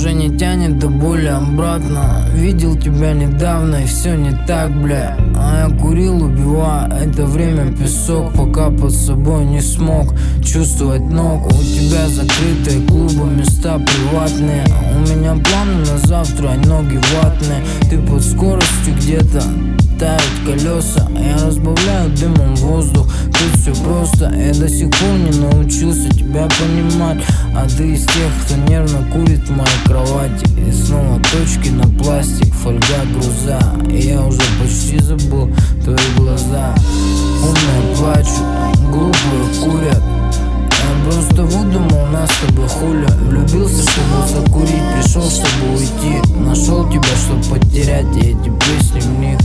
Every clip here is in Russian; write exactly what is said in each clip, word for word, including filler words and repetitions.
уже не тянет до боли обратно. Видел тебя недавно и все не так, бля. А я курил, убивая это время песок, пока под собой не смог чувствовать ног. У тебя закрытые клубы, места приватные. У меня планы на завтра, ноги ватные. Ты под скоростью где-то, тают колеса. Я разбавляю дымом воздух. Тут все просто, я до сих пор не научился тебя понимать. А ты из тех, кто нервно курит в моей кровати. И снова точки на пластик, фольга, груза. И я уже почти забыл твои глаза. Умные плачут, глупые курят. Я просто выдумал нас с тобой хуля. Влюбился, чтобы закурить, пришел, чтобы уйти. Нашел тебя, чтобы потерять, и эти песни в них.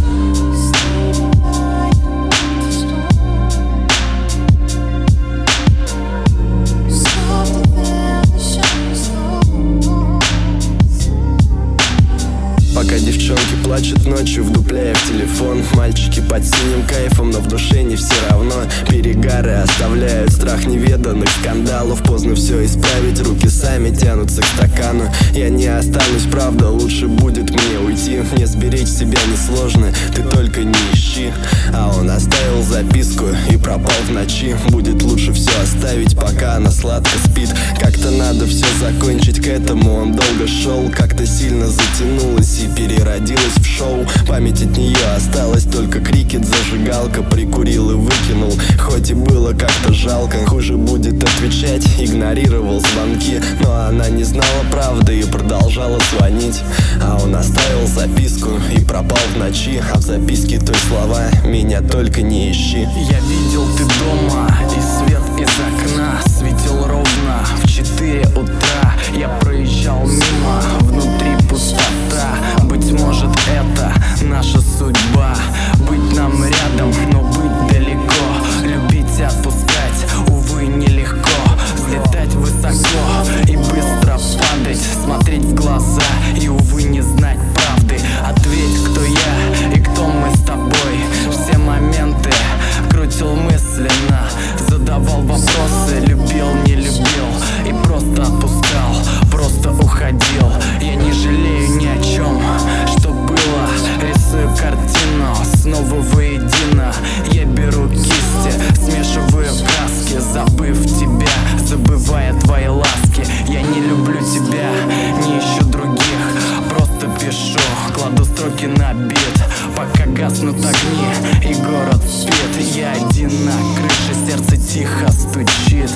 Пока девчонки плачут ночью, вдупляя в телефон. Мальчики под синим кайфом, но в душе не все равно. Перегары оставляют страх неведанных скандалов. Поздно все исправить, руки сами тянутся к стакану. Я не останусь, правда, лучше будет мне уйти. Мне сберечь себя несложно, ты только не ищи. А он оставил записку и пропал в ночи. Будет лучше все оставить, пока она сладко спит. Как-то надо все закончить, к этому он долго шел. Как-то сильно затянулось и переродилась в шоу. Память от нее осталась только крикет, зажигалка. Прикурил и выкинул, хоть и было как-то жалко. Хуже будет отвечать, игнорировал звонки. Но она не знала правды и продолжала звонить. А он оставил записку и пропал в ночи. А в записке той слова: меня только не ищи. Я видел, ты дома, и свет из окна светил ровно в четыре утра. Я проезжал мимо, внутри пустота. Быть может, это наша судьба. Быть нам рядом, но быть далеко. Любить и отпускать, увы, нелегко. Взлетать высоко и быстро падать. Смотреть в глаза и, увы, не знать правды. Ответь, кто я и кто мы с тобой. Все моменты крутил мысленно, задавал вопросы, любил, не любил и просто отпускал, просто уходил. Я не жалею ни о чем, что было. Рисую картину снова воедино. Я беру кисти, смешиваю краски, забыв тебя, забывая твои ласки. Я не люблю тебя, не ищу других, просто пишу, кладу строки на бит. Пока гаснут огни и город спит, я один на крыше, сердце тихо стучит.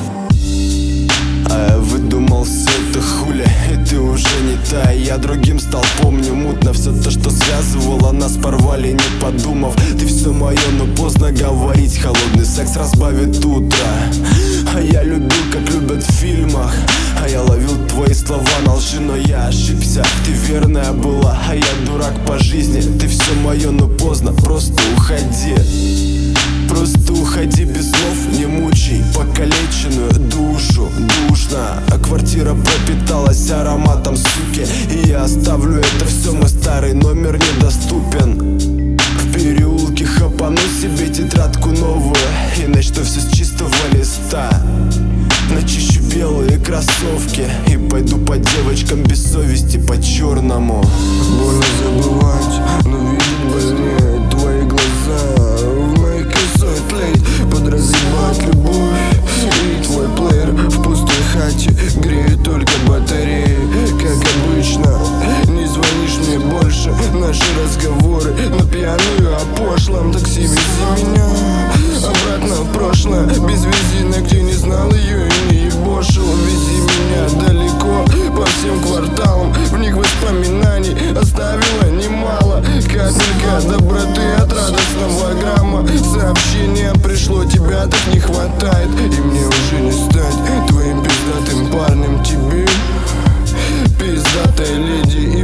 А я выдумал все это хуля, и ты уже не та. Я другим стал, помню мутно. Все то, что связывало нас, порвали, не подумав. Ты все мое, но поздно говорить. Холодный секс разбавит утро. А я любил, как любят в фильмах. А я ловил твои слова на лжи, но я ошибся. Ты верная была, а я дурак по жизни. Ты все мое, но поздно, просто уходи. Просто уходи без слов, не мучай покалеченную душу. Душно, а квартира пропиталась ароматом суки. И я оставлю это все, мой старый номер недоступен. В переулке хапану себе тетрадку новую и начну все с чистого листа. Начищу белые кроссовки и пойду по девочкам без совести, по-черному. Больно забывать, но видеть больнее твои глаза. В моей косой тлеет подразъебать любовь. И твой плеер в пустой хате греет только батареи. Как обычно, не звонишь мне больше. Наши разговоры на пьяную о пошлом. Такси, вези меня обратно в прошлое. Без визина, где не знал ее и не ебошил. Вези меня далеко по всем кварталам. В них воспоминаний оставила немало. Капелька доброты от радостного грамма. Сообщение пришло, тебя так не хватает. И мне уже не стать твоим пиздатым парнем. Тебе, пиздатой леди, и